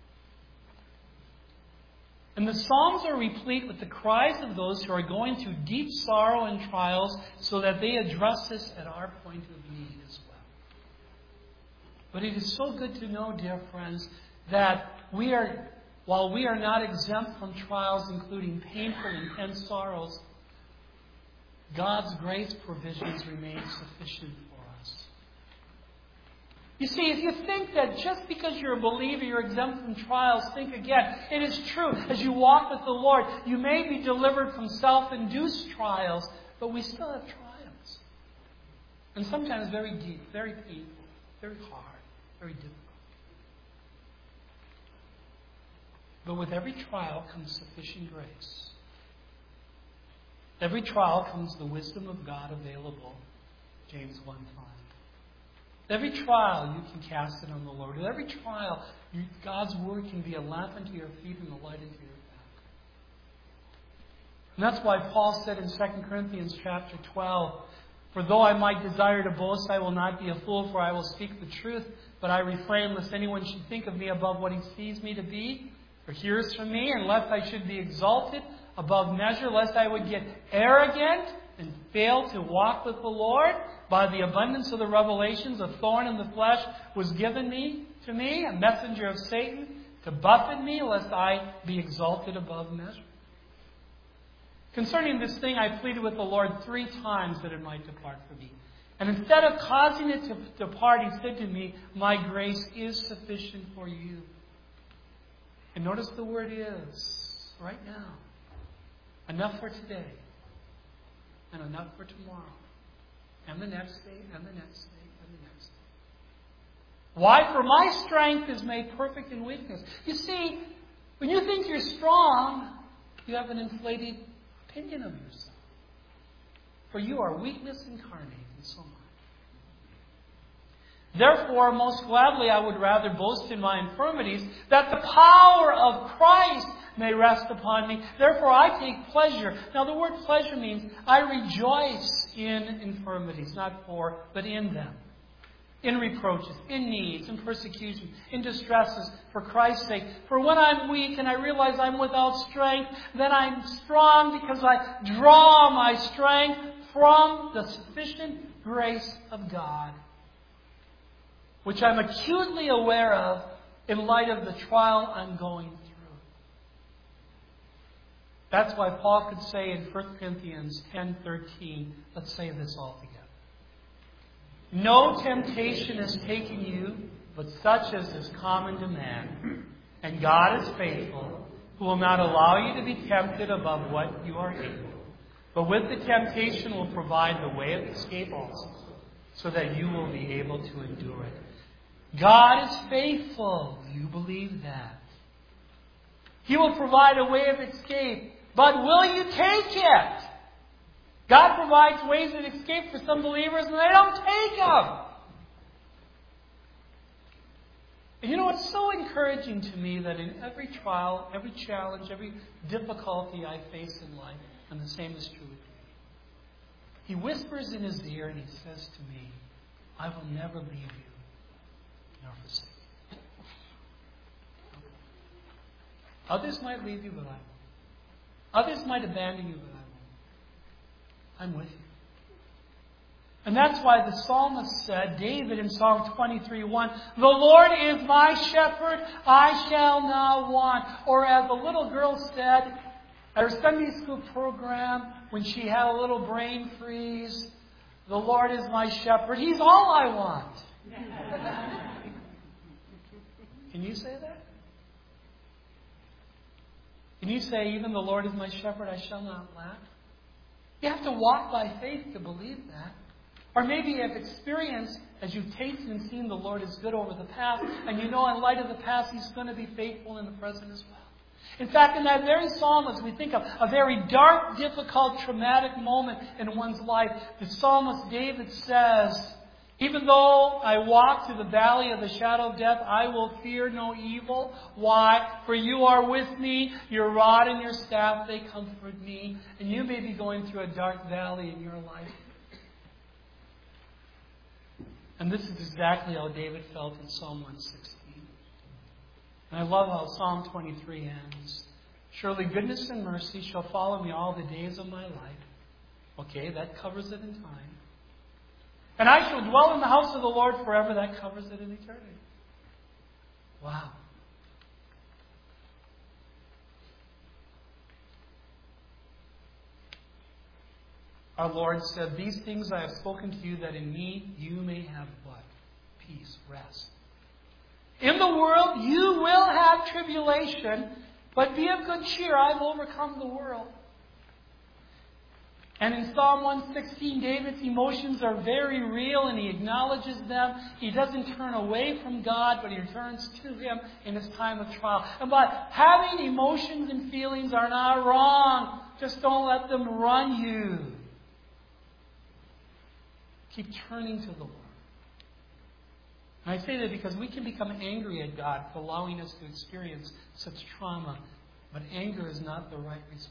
And the Psalms are replete with the cries of those who are going through deep sorrow and trials so that they address us at our point of need as well. But it is so good to know, dear friends, that we are, while we are not exempt from trials, including painful, intense sorrows, God's grace provisions remain sufficient for us. You see, if you think that just because you're a believer you're exempt from trials, think again. It is true. As you walk with the Lord, you may be delivered from self-induced trials, but we still have trials. And sometimes very deep, very painful, very hard, very difficult. But with every trial comes sufficient grace. Every trial comes the wisdom of God available, James one five. Every trial you can cast it on the Lord. With every trial, you, God's Word can be a lamp unto your feet and a light unto your path. And that's why Paul said in Second Corinthians chapter twelve, "For though I might desire to boast, I will not be a fool, for I will speak the truth, but I refrain lest anyone should think of me above what he sees me to be, or hears from me, and lest I should be exalted above measure, lest I would get arrogant and fail to walk with the Lord. By the abundance of the revelations, a thorn in the flesh was given me to me, a messenger of Satan, to buffet me, lest I be exalted above measure." Concerning this thing, I pleaded with the Lord three times that it might depart from me. And instead of causing it to depart, He said to me, "My grace is sufficient for you." And notice the word is, right now. Enough for today, and enough for tomorrow, and the next day, and the next day, and the next day. Why? For my strength is made perfect in weakness. You see, when you think you're strong, you have an inflated opinion of yourself. For you are weakness incarnate, and so am I. Therefore, most gladly I would rather boast in my infirmities, that the power of Christ may rest upon me. Therefore I take pleasure. Now the word pleasure means I rejoice in infirmities, not for, but in them. In reproaches, in needs, in persecution, in distresses, for Christ's sake. For when I'm weak and I realize I'm without strength, then I'm strong because I draw my strength from the sufficient grace of God, which I'm acutely aware of in light of the trial I'm going through. That's why Paul could say in First Corinthians ten thirteen, let's say this all together. "No temptation has taken you, but such as is common to man. And God is faithful, who will not allow you to be tempted above what you are able, but with the temptation will provide the way of escape also, so that you will be able to endure it." God is faithful. You believe that. He will provide a way of escape. But will you take it? God provides ways of escape for some believers and they don't take them. And you know, it's so encouraging to me that in every trial, every challenge, every difficulty I face in life, and the same is true with you, He whispers in His ear and He says to me, I will never leave you nor forsake you. Others might leave you, but I won't. Others might abandon you, but I won't. I'm with you. And that's why the psalmist said, David in Psalm twenty-three one, the Lord is my shepherd, I shall not want. Or as the little girl said at her Sunday school program when she had a little brain freeze, the Lord is my shepherd, He's all I want. Can you say that? Can you say, even the Lord is my shepherd, I shall not lack? You have to walk by faith to believe that. Or maybe you have experienced, as you've tasted and seen the Lord is good over the past, and you know in light of the past He's going to be faithful in the present as well. In fact, in that very psalm, as we think of a very dark, difficult, traumatic moment in one's life, the psalmist David says, even though I walk through the valley of the shadow of death, I will fear no evil. Why? For you are with me, your rod and your staff, they comfort me. And you may be going through a dark valley in your life. And this is exactly how David felt in Psalm one sixteen. And I love how Psalm twenty-three ends. Surely goodness and mercy shall follow me all the days of my life. Okay, that covers it in time. And I shall dwell in the house of the Lord forever. That covers it in eternity. Wow. Our Lord said, these things I have spoken to you, that in me you may have what? Peace, rest. In the world you will have tribulation, but be of good cheer. I've overcome the world. And in Psalm one sixteen, David's emotions are very real and he acknowledges them. He doesn't turn away from God, but he returns to Him in his time of trial. And but having emotions and feelings are not wrong. Just don't let them run you. Keep turning to the Lord. And I say that because we can become angry at God for allowing us to experience such trauma, but anger is not the right response.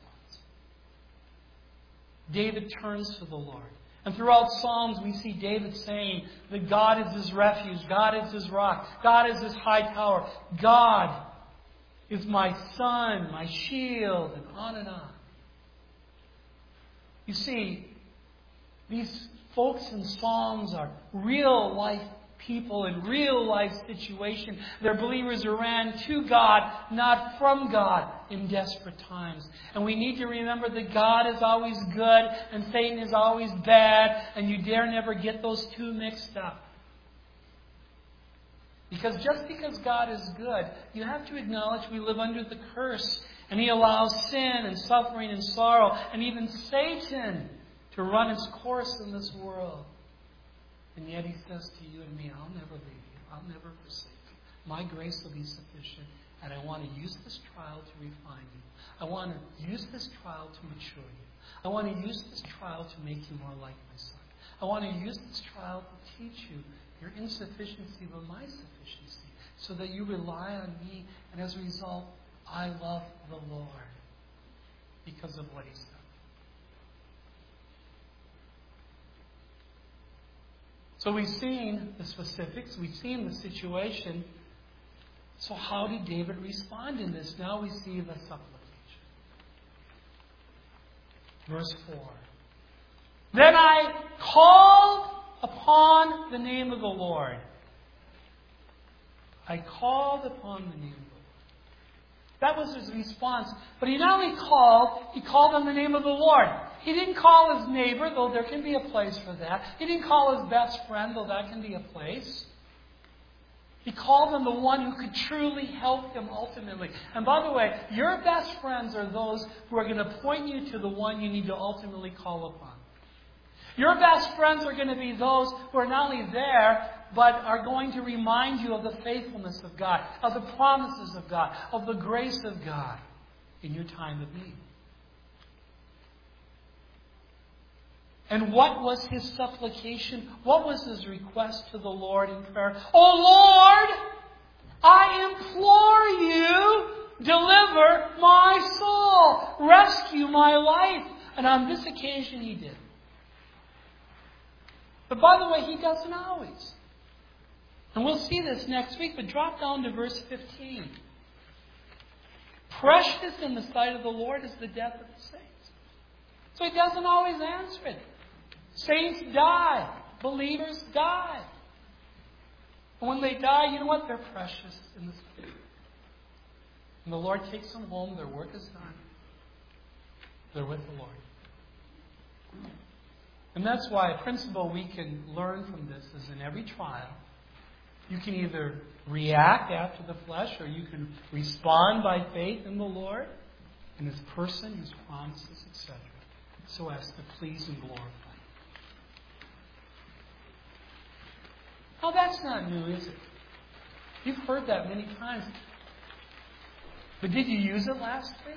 David turns to the Lord. And throughout Psalms, we see David saying that God is his refuge, God is his rock, God is his high tower, God is my sun, my shield, and on and on. You see, these folks in Psalms are real life people in real life situation. They're believers who ran to God, not from God, in desperate times. And we need to remember that God is always good and Satan is always bad, and you dare never get those two mixed up. Because just because God is good, you have to acknowledge we live under the curse, and He allows sin and suffering and sorrow and even Satan to run its course in this world. And yet He says to you and me, I'll never leave you. I'll never forsake you. My grace will be sufficient. And I want to use this trial to refine you. I want to use this trial to mature you. I want to use this trial to make you more like my Son. I want to use this trial to teach you your insufficiency but my sufficiency, so that you rely on me. And as a result, I love the Lord because of what He's done. So we've seen the specifics, we've seen the situation. So how did David respond in this? Now we see the supplication. Verse four. Then I called upon the name of the Lord. I called upon the name of the Lord. That was his response. But he not only called, he called on the name of the Lord. He didn't call his neighbor, though there can be a place for that. He didn't call his best friend, though that can be a place. He called on the one who could truly help him ultimately. And by the way, your best friends are those who are going to point you to the one you need to ultimately call upon. Your best friends are going to be those who are not only there, but are going to remind you of the faithfulness of God, of the promises of God, of the grace of God in your time of need. And what was his supplication? What was his request to the Lord in prayer? Oh Lord, I implore you, deliver my soul, rescue my life. And on this occasion he did. But by the way, He doesn't always. And we'll see this next week, but drop down to verse fifteen. Precious in the sight of the Lord is the death of the saints. So He doesn't always answer it. Saints die. Believers die. And when they die, you know what? They're precious in the sight. And the Lord takes them home. Their work is done. They're with the Lord. And that's why a principle we can learn from this is in every trial, you can either react after the flesh or you can respond by faith in the Lord and His person, His promises, et cetera, so as to please and glorify Him. Now that's not new, is it? You've heard that many times. But did you use it last week?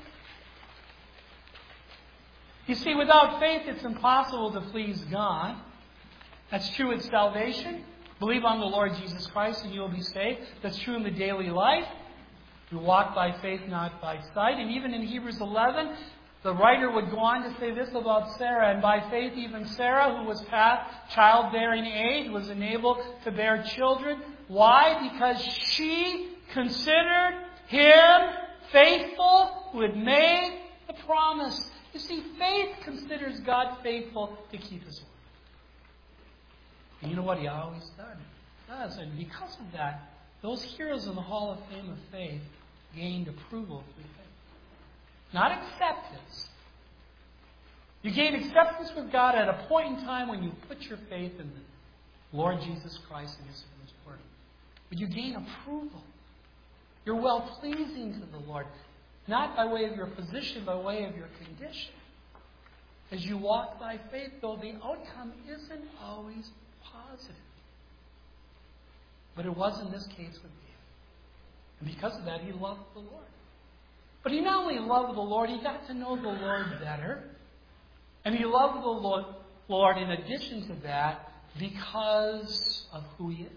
You see, without faith, it's impossible to please God. That's true with salvation. Believe on the Lord Jesus Christ and you will be saved. That's true in the daily life. We walk by faith, not by sight. And even in Hebrews eleven, the writer would go on to say this about Sarah. And by faith, even Sarah, who was past childbearing age, was enabled to bear children. Why? Because she considered Him faithful who had made the promise. You see, faith considers God faithful to keep His word. And you know what He always does? does. And because of that, those heroes in the Hall of Fame of faith gained approval through faith. Not acceptance. You gain acceptance with God at a point in time when you put your faith in the Lord Jesus Christ and His finished work. But you gain approval. You're well-pleasing to the Lord. Not by way of your position, by way of your condition. As you walk by faith, though the outcome isn't always positive. But it was in this case with David. And because of that, he loved the Lord. But he not only loved the Lord, he got to know the Lord better. And he loved the Lord, Lord in addition to that because of who He is.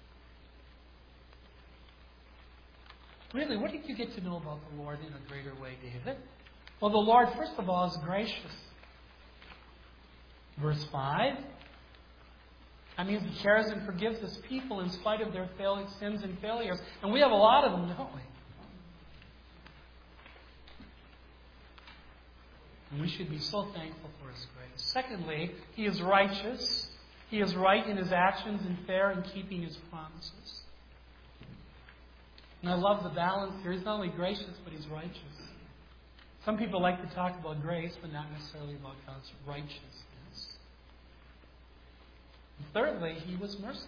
Really, what did you get to know about the Lord in a greater way, David? Well, the Lord, first of all, is gracious. Verse five. That means He cares and forgives His people in spite of their failings, sins and failures. And we have a lot of them, don't we? And we should be so thankful for His grace. Secondly, He is righteous. He is right in His actions and fair in keeping His promises. And I love the balance here. He's not only gracious, but He's righteous. Some people like to talk about grace, but not necessarily about God's righteousness. And thirdly, He was merciful.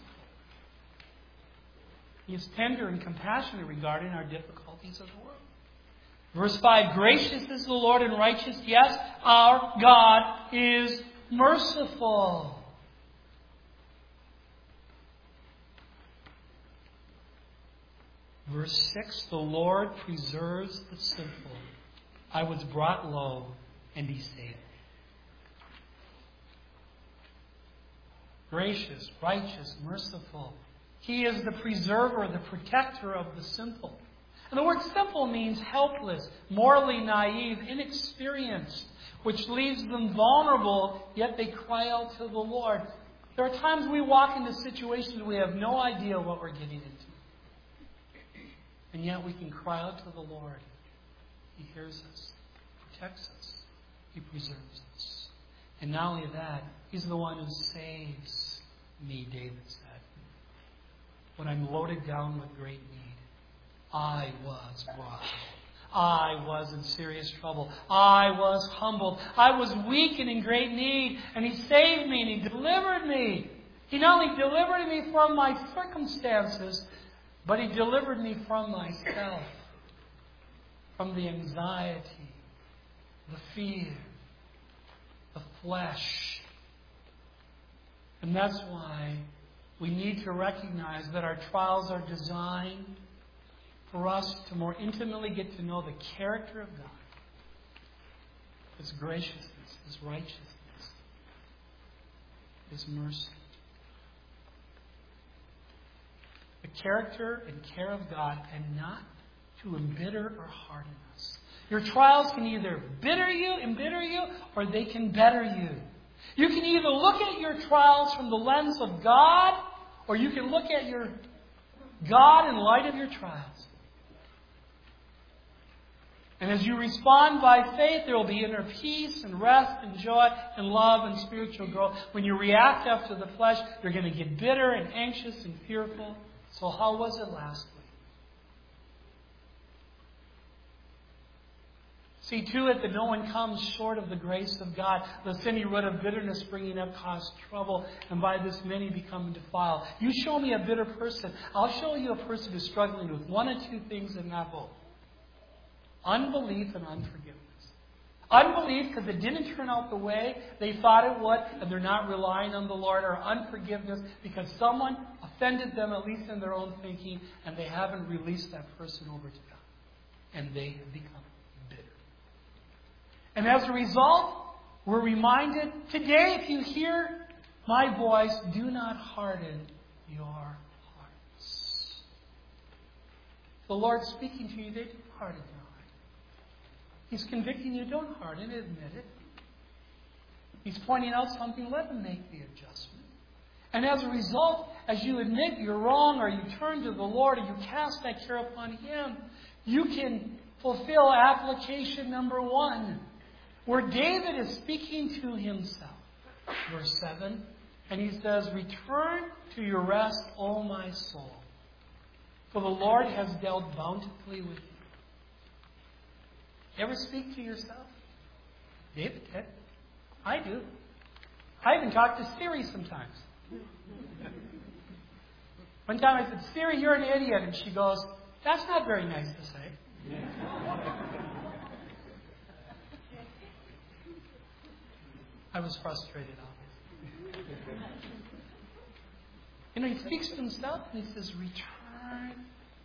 He is tender and compassionate regarding our difficulties of the world. Verse five, gracious is the Lord and righteous. Yes, our God is merciful. Verse six, the Lord preserves the simple. I was brought low, and He saved me. Gracious, righteous, merciful. He is the preserver, the protector of the simple. And the word simple means helpless, morally naive, inexperienced, which leaves them vulnerable, yet they cry out to the Lord. There are times we walk into situations we have no idea what we're getting into. And yet we can cry out to the Lord. He hears us, protects us, He preserves us. And not only that, He's the one who saves me, David said. When I'm loaded down with great need, I was brought. I was in serious trouble. I was humbled. I was weak and in great need. And He saved me and He delivered me. He not only delivered me from my circumstances, but He delivered me from myself, from the anxiety, the fear, the flesh. And that's why we need to recognize that our trials are designed for us to more intimately get to know the character of God, His graciousness, His righteousness, His mercy. The character and care of God, and not to embitter or harden us. Your trials can either bitter you, embitter you, or they can better you. You can either look at your trials from the lens of God, or you can look at your God in light of your trials. And as you respond by faith, there will be inner peace and rest and joy and love and spiritual growth. When you react after the flesh, you're going to get bitter and anxious and fearful. So how was it last week? See to it that no one comes short of the grace of God. The sinny root of bitterness springing up caused trouble, and by this many become defiled. You show me a bitter person, I'll show you a person who's struggling with one or two things in that both. Unbelief and unforgiveness. Unbelief because it didn't turn out the way they thought it would, and they're not relying on the Lord. Or unforgiveness because someone offended them, at least in their own thinking, and they haven't released that person over to God. And they have become bitter. And as a result, we're reminded today, if you hear my voice, do not harden your hearts. The Lord's speaking to you, they don't harden your heart. He's convicting you, don't harden it, admit it. He's pointing out something, let him make the adjustment. And as a result, as you admit you're wrong, or you turn to the Lord, or you cast that care upon Him, you can fulfill application number one, where David is speaking to himself. Verse seven, and he says, return to your rest, O my soul, for the Lord has dealt bountifully with you. You ever speak to yourself? David did. I do. I even talk to Siri sometimes. One time I said, Siri, you're an idiot. And she goes, that's not very nice to say. I was frustrated, obviously. You know, he speaks to himself and he says, return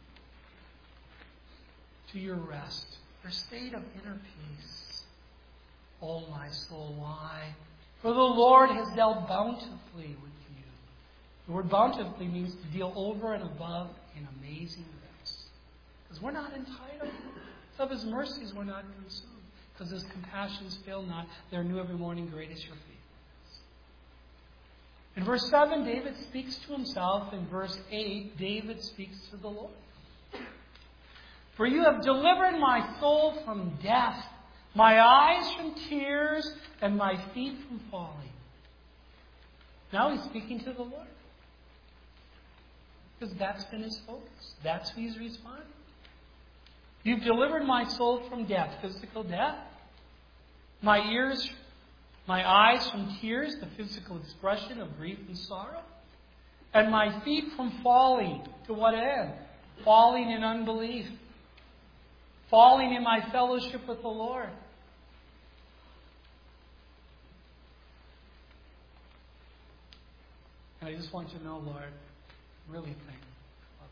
to your rest, your state of inner peace. O my soul, why? For the Lord has dealt bountifully with you. The word bountifully means to deal over and above in amazing grace. Because we're not entitled. It's of His mercies we're not consumed. Because His compassions fail not. They're new every morning. Great is your faithfulness. In verse seven, David speaks to himself. In verse eight, David speaks to the Lord. For you have delivered my soul from death, my eyes from tears, and my feet from falling. Now he's speaking to the Lord. Because that's been his focus. That's who he's responding. You've delivered my soul from death, physical death. My ears, my eyes from tears, the physical expression of grief and sorrow. And my feet from falling. To what end? Falling in unbelief. Falling in my fellowship with the Lord. And I just want you to know, Lord, really think about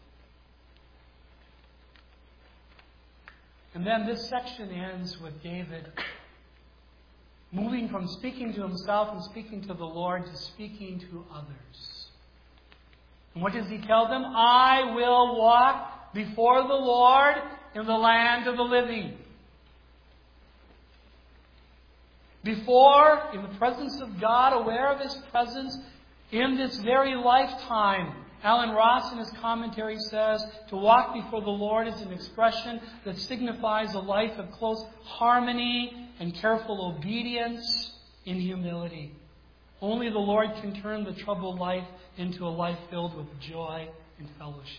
it. And then this section ends with David moving from speaking to himself and speaking to the Lord to speaking to others. And what does he tell them? I will walk before the Lord in the land of the living. Before, in the presence of God, aware of His presence, in this very lifetime. Alan Ross in his commentary says, to walk before the Lord is an expression that signifies a life of close harmony and careful obedience in humility. Only the Lord can turn the troubled life into a life filled with joy and fellowship.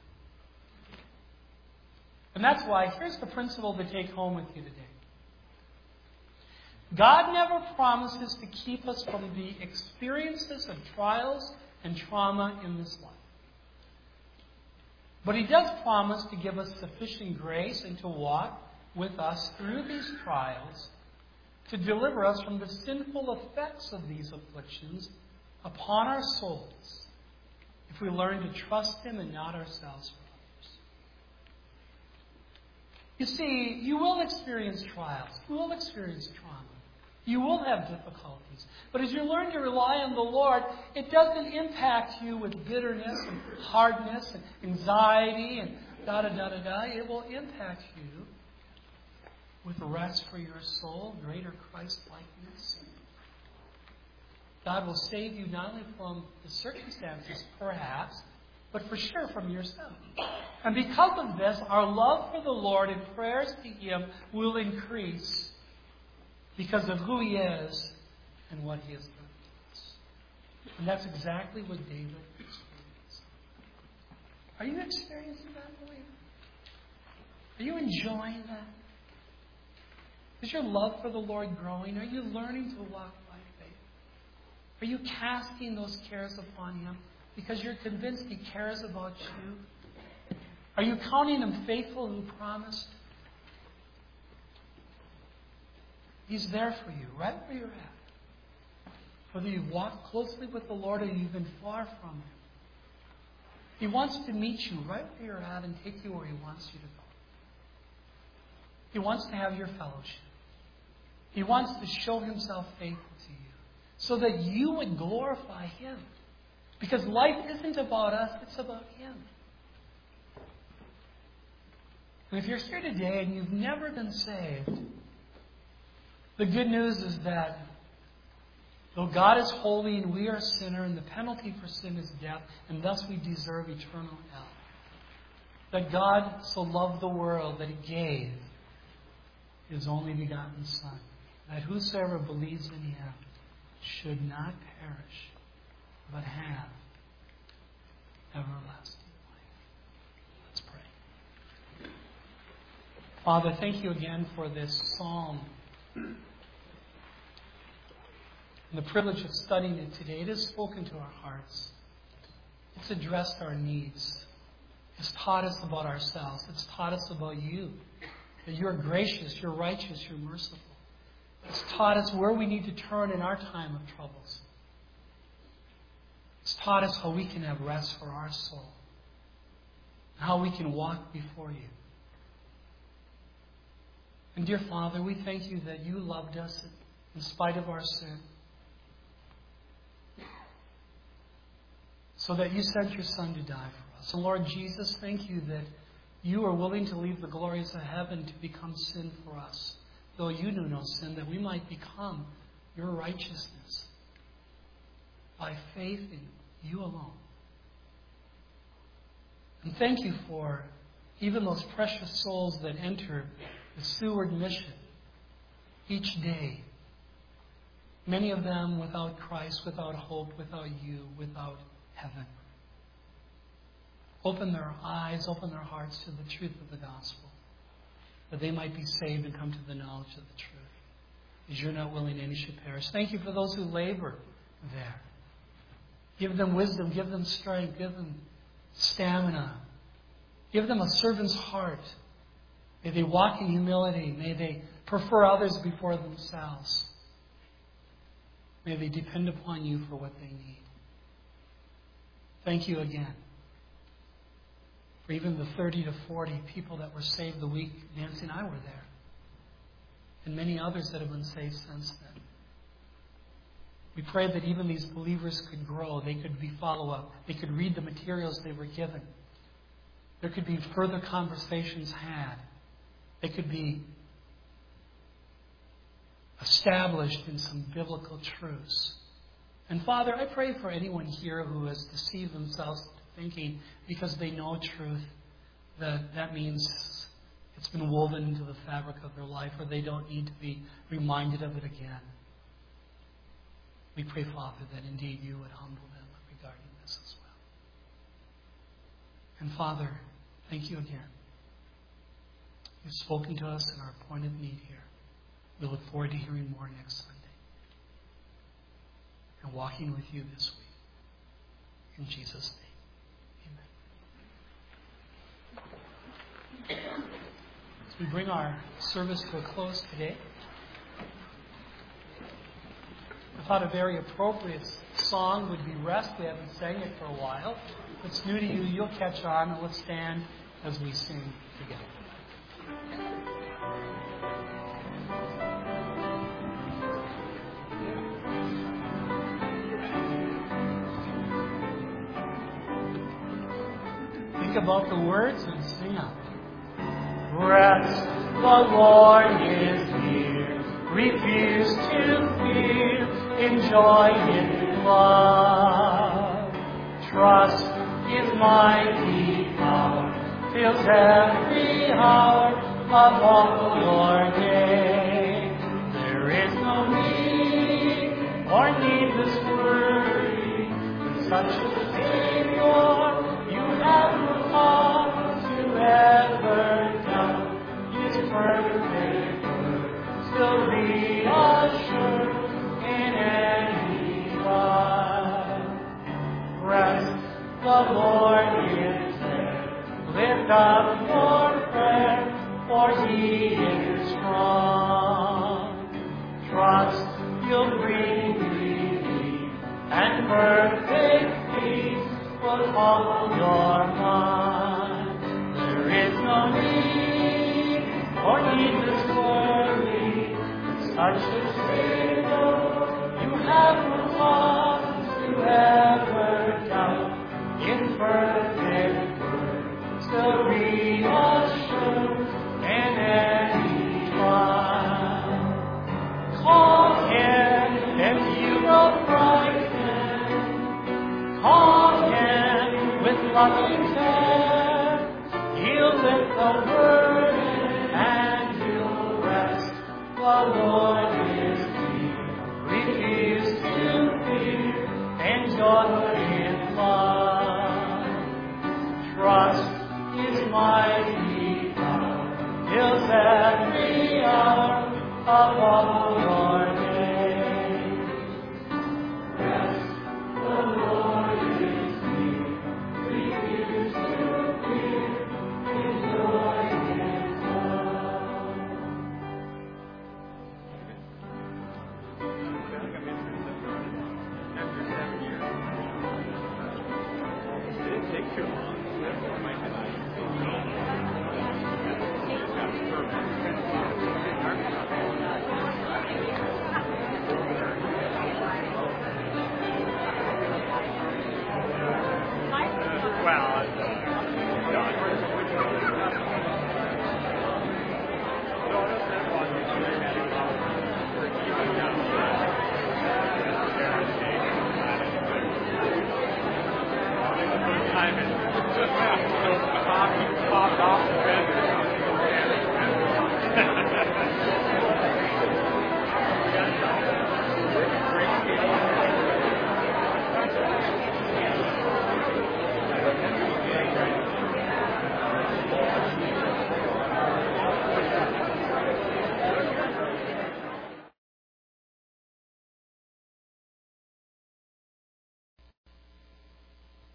And that's why, here's the principle to take home with you today. God never promises to keep us from the experiences of trials and trauma in this life. But He does promise to give us sufficient grace and to walk with us through these trials to deliver us from the sinful effects of these afflictions upon our souls if we learn to trust Him and not ourselves. You see, you will experience trials. You will experience trauma. You will have difficulties. But as you learn to rely on the Lord, it doesn't impact you with bitterness and hardness and anxiety and da-da-da-da-da. It will impact you with rest for your soul, greater Christ-likeness. God will save you not only from the circumstances, perhaps, but for sure from yourself. And because of this, our love for the Lord and prayers to Him will increase because of who He is and what He has done for us. And that's exactly what David experienced. Are you experiencing that, believer? Are you enjoying that? Is your love for the Lord growing? Are you learning to walk by faith? Are you casting those cares upon Him because you're convinced He cares about you? Are you counting Him faithful who promised? He's there for you, right where you're at. Whether you've walked closely with the Lord or you've been far from Him. He wants to meet you right where you're at and take you where He wants you to go. He wants to have your fellowship. He wants to show Himself faithful to you so that you would glorify Him. Because life isn't about us, it's about Him. And if you're here today and you've never been saved, the good news is that though God is holy and we are a sinner and the penalty for sin is death and thus we deserve eternal hell, that God so loved the world that He gave His only begotten Son, that whosoever believes in Him should not perish, but have everlasting life. Let's pray. Father, thank You again for this psalm and the privilege of studying it today. It has spoken to our hearts. It's addressed our needs. It's taught us about ourselves. It's taught us about You. That You're gracious, You're righteous, You're merciful. It's taught us where we need to turn in our time of troubles. It's taught us how we can have rest for our soul. And how we can walk before You. And dear Father, we thank You that You loved us in spite of our sin. So that You sent Your Son to die for us. And Lord Jesus, thank You that You are willing to leave the glories of heaven to become sin for us, though You knew no sin, that we might become Your righteousness by faith in You alone. And thank You for even those precious souls that enter the Seward mission each day. Many of them without Christ, without hope, without You, without heaven. Open their eyes, open their hearts to the truth of the gospel, that they might be saved and come to the knowledge of the truth. As You're not willing any should perish. Thank You for those who labor there. Give them wisdom, give them strength, give them stamina. Give them a servant's heart. May they walk in humility. May they prefer others before themselves. May they depend upon You for what they need. Thank You again. For even the thirty to forty people that were saved the week Nancy and I were there. And many others that have been saved since then. We pray that even these believers could grow. They could be follow-up. They could read the materials they were given. There could be further conversations had. They could be established in some biblical truths. And Father, I pray for anyone here who has deceived themselves thinking because they know truth, that that means it's been woven into the fabric of their life, or they don't need to be reminded of it again. We pray, Father, that indeed You would humble them regarding this as well. And Father, thank You again. You've spoken to us in our point of need here. We look forward to hearing more next Sunday and walking with You this week. In Jesus' name. As we bring our service to a close today, I thought a very appropriate song would be Rest. We haven't sang it for a while. If it's new to you, you'll catch on, and let's stand as we sing together. Think about the words and sing out. Rest, the Lord is near. Refuse to fear. in joy, in love. Trust is mighty power, fills every hour of all your day. There is no need or needless worry, with such a Savior you have no cause to ever doubt. His perfect word still reassure in any trial. Rest, the Lord is there. Lift up your prayer, for He is strong. Trust He'll bring relief, and perfect peace will follow your mind. There is no need or needless worry, with such a Savior you have no cause to ever doubt. In perfect word still reassure in any trial. Call Him if you will frighten. Call Him with loving care. He'll lift the burden and you'll rest. The Lord is near. Refuse to fear. Enjoy in love. Trust His mighty power fills every hour of all your days. Rest, the Lord is near. Refuse to fear. Enjoy in love. After seven years, it didn't take too long. Well,